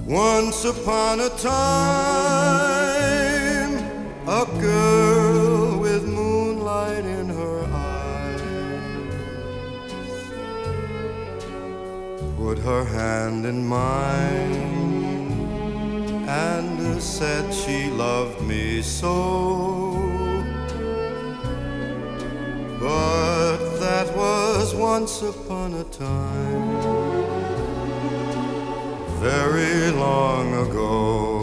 Once upon a time, a girl with moonlight in her eyes put her hand in mine and said she loved me so. But that was once upon a time, very long ago.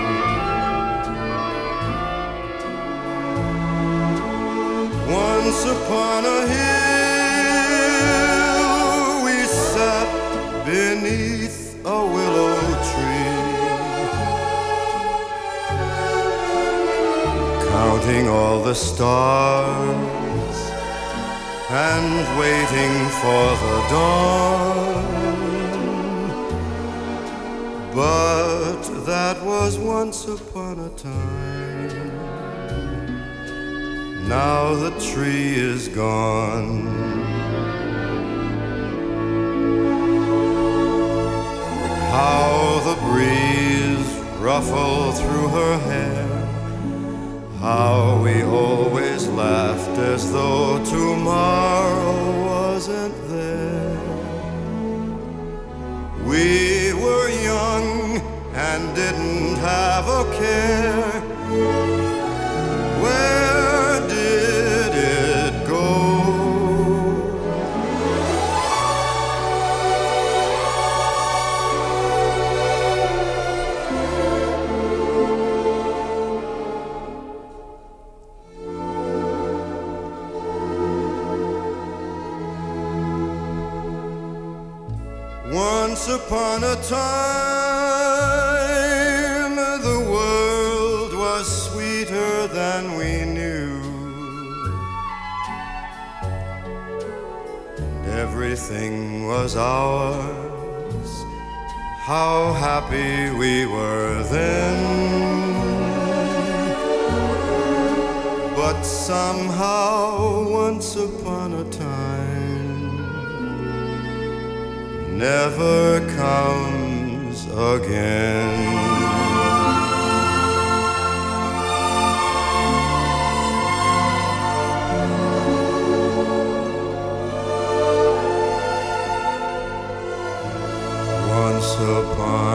Once upon a hill we sat beneath a willow tree, counting all the stars and waiting for the dawn. But that was once upon a time. Now the tree is gone. How the breeze ruffled through her hair, how we always laughed as though tomorrow wasn't there. We were young and didn't have a care. Where did it go? Once upon a time, the world was sweeter than we knew, and everything was ours. How happy we were then. But somehow, once upon a time never comes again. Once upon